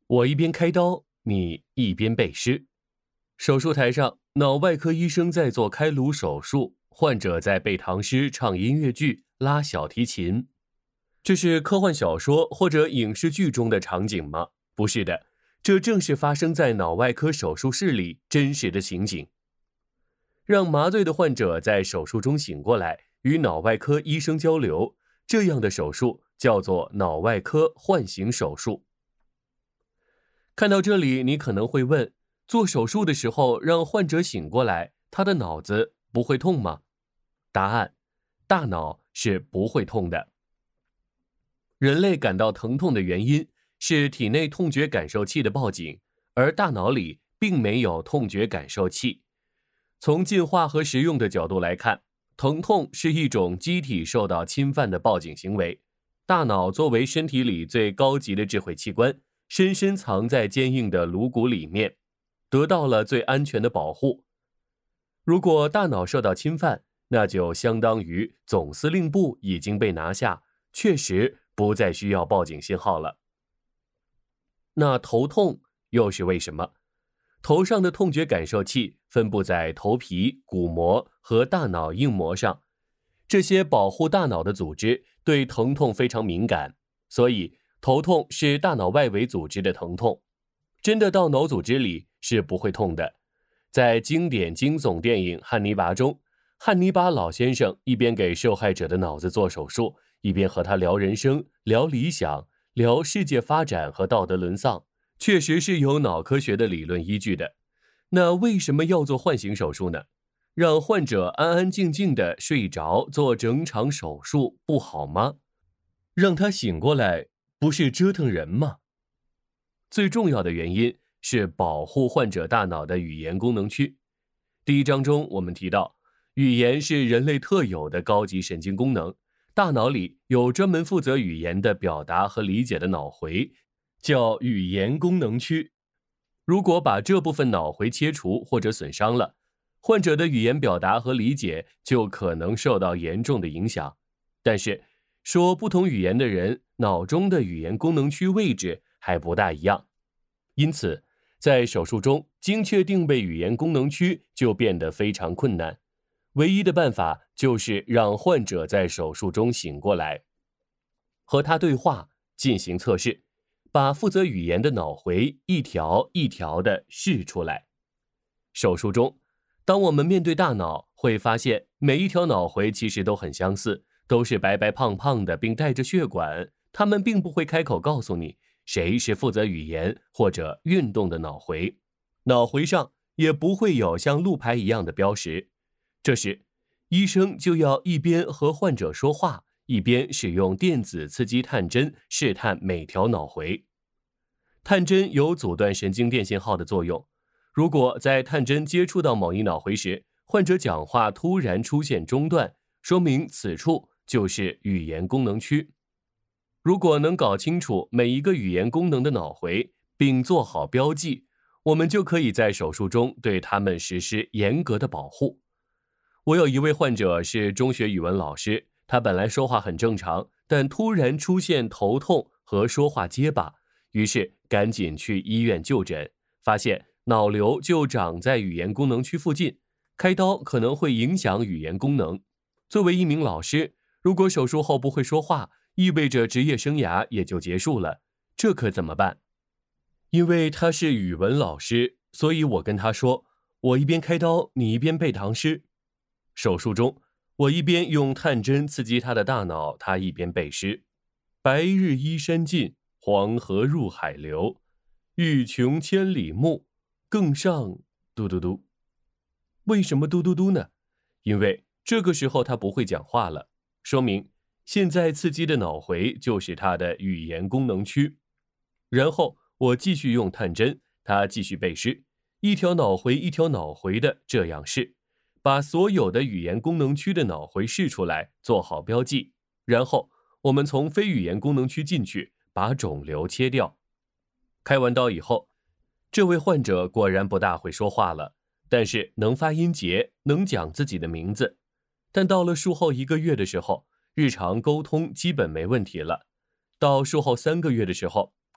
我一边开刀，你一边背诗。手术台上，脑外科医生在做开颅手术，患者在背唐诗、唱音乐剧、拉小提琴。这是科幻小说或者影视剧中的场景吗？不是的，这正是发生在脑外科手术室里真实的情景。让麻醉的患者在手术中醒过来，与脑外科医生交流，这样的手术叫做脑外科唤醒手术。看到这里，你可能会问，做手术的时候让患者醒过来，他的脑子不会痛吗？答案：大脑是不会痛的。人类感到疼痛的原因是体内痛觉感受器的报警，而大脑里并没有痛觉感受器。从进化和实用的角度来看，疼痛是一种机体受到侵犯的报警行为。大脑作为身体里最高级的智慧器官，深深藏在坚硬的颅骨里面，得到了最安全的保护。如果大脑受到侵犯，那就相当于总司令部已经被拿下，确实不再需要报警信号了。那头痛又是为什么？头上的痛觉感受器分布在头皮、骨膜和大脑硬膜上，这些保护大脑的组织对疼痛非常敏感，所以头痛是大脑外围组织的疼痛，真的到脑组织里是不会痛的。在经典惊悚电影《汉尼拔》中，汉尼拔老先生一边给受害者的脑子做手术，一边和他聊人生、聊理想、聊世界发展和道德沦丧，确实是有脑科学的理论依据的。那为什么要做唤醒手术呢？让患者安安静静地睡着做整场手术不好吗？让他醒过来不是折腾人吗？最重要的原因是保护患者大脑的语言功能区。第一章中我们提到，语言是人类特有的高级神经功能，大脑里有专门负责语言的表达和理解的脑回，叫语言功能区。如果把这部分脑回切除或者损伤了，患者的语言表达和理解就可能受到严重的影响。但是说不同语言的人脑中的语言功能区位置还不大一样，因此在手术中精确定位语言功能区就变得非常困难。唯一的办法就是让患者在手术中醒过来，和他对话，进行测试，把负责语言的脑回一条一条地试出来。手术中，当我们面对大脑，会发现每一条脑回其实都很相似，都是白白胖胖的，并带着血管，它们并不会开口告诉你谁是负责语言或者运动的脑回，脑回上也不会有像路牌一样的标识。这时，医生就要一边和患者说话，一边使用电子刺激探针试探每条脑回。探针有阻断神经电信号的作用，如果在探针接触到某一脑回时，患者讲话突然出现中断，说明此处就是语言功能区。如果能搞清楚每一个语言功能的脑回，并做好标记，我们就可以在手术中对他们实施严格的保护。我有一位患者是中学语文老师，他本来说话很正常，但突然出现头痛和说话结巴，于是赶紧去医院就诊，发现脑瘤就长在语言功能区附近，开刀可能会影响语言功能。作为一名老师，如果手术后不会说话，意味着职业生涯也就结束了，这可怎么办？因为他是语文老师，所以我跟他说，我一边开刀，你一边背唐诗。手术中，我一边用探针刺激他的大脑，他一边背诗：白日依山尽，黄河入海流，欲穷千里目，更上嘟嘟嘟。为什么嘟嘟嘟呢？因为这个时候他不会讲话了，说明现在刺激的脑回就是他的语言功能区。然后我继续用探针，他继续背诗，一条脑回一条脑回的这样试，把所有的语言功能区的脑回试出来，做好标记。然后我们从非语言功能区进去，把肿瘤切掉。开完刀以后，这位患者果然不大会说话了，但是能发音节，能讲自己的名字。但到了术后1个月的时候，日常沟通基本没问题了。到术后3个月的时候，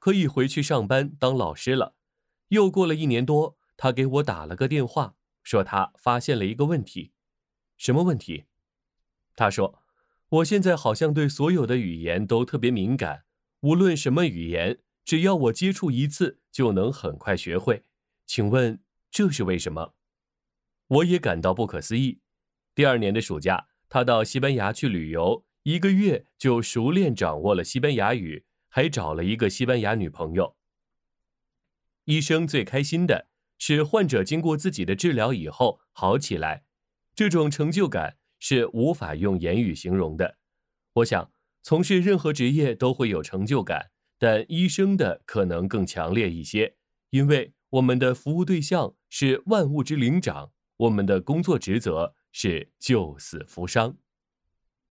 可以回去上班当老师了。又过了1年多，他给我打了个电话，说他发现了一个问题。什么问题？他说，我现在好像对所有的语言都特别敏感，无论什么语言，只要我接触一次就能很快学会。请问这是为什么？我也感到不可思议。第2年的暑假，他到西班牙去旅游，1个月就熟练掌握了西班牙语，还找了一个西班牙女朋友。医生最开心的是患者经过自己的治疗以后好起来，这种成就感是无法用言语形容的。我想，从事任何职业都会有成就感，但医生的可能更强烈一些，因为我们的服务对象是万物之灵长，我们的工作职责是救死扶伤。